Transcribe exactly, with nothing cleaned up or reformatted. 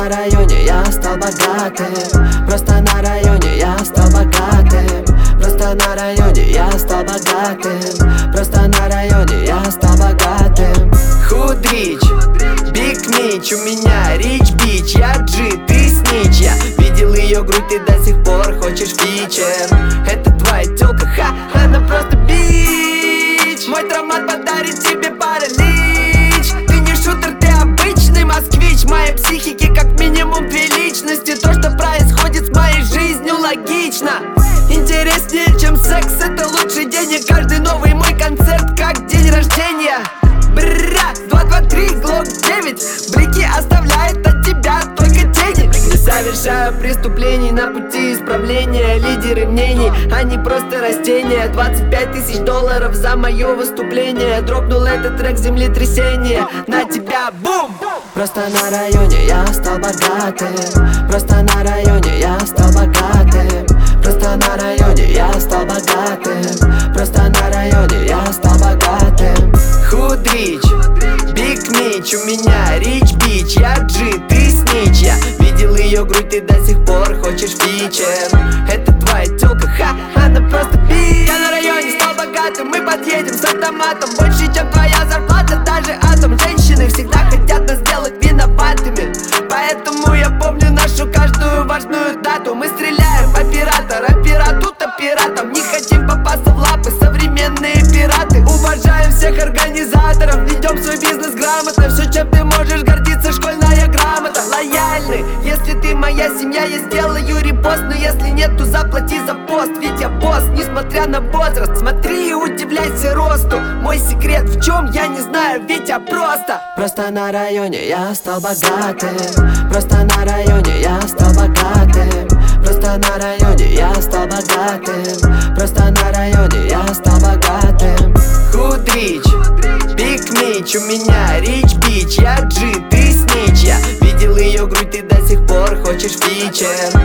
на районе я стал богатым. Просто на районе я стал богатым. Просто на районе я стал богатым. Просто на районе я стал богатым. Худ рич, биг мич, у меня рич бич. Я джи, ты снич. Я видел ее грудь, ты до сих пор хочешь фичер. Это твоя тёлка, ха, она просто бич. Мой травмат подарит тебе паралич. Ты не шутер, ты обычный москвич. В моей психике как минимум две личности. То, что происходит с моей жизнью, логично. Интереснее, чем секс, это лучший день. И каждый новый мой концерт, как день рождения. Бра, два, два, три, глок девять. Блики оставляет от тебя только тени. Не совершаю преступлений на пути исправления. Лидеры мнений, они просто растения. Двадцать пять тысяч долларов за мое выступление. Дропнул этот трек землетрясение. На тебя бум! Просто на районе я стал богатым. Просто на районе я стал богатым. Просто на районе я стал богатым. Просто на районе я стал богатым. Худ рич, биг мич, у меня рич бич. Я джи, ты снич. Я видел ее грудь, ты до сих пор хочешь фичер. Это твоя тёлка, ха, она просто бич. Я на районе стал богатым, мы подъедем с автоматом. Больше, чем твоя зарплата, даже атом. Женщины всегда хотят нас сделать виноватыми. Поэтому я помню нашу каждую важную дату. Мы стреляем в оператора, пирату-то пиратом. Не хотим попасться в лапы, современные пираты. Уважаем всех организаторов, ведем свой бизнес грамотно. Все, чем ты можешь гордиться, школьная грамота. Лояльны, если ты моя семья, я сделаю репост. Но если нет, то заплати за пост. Ведь я босс, несмотря на возраст. Смотри и удивляйся росту. Мой секрет в чем, я не знаю, ведь я просто. Просто на районе я стал богатым. Просто на районе я стал богатым. Просто на районе я стал богатым. Просто на районе я стал богатым. Худ рич, биг мич, у меня рич бич. Я джи, ты снич. Я видел ее грудь, ты до сих пор хочешь фичер.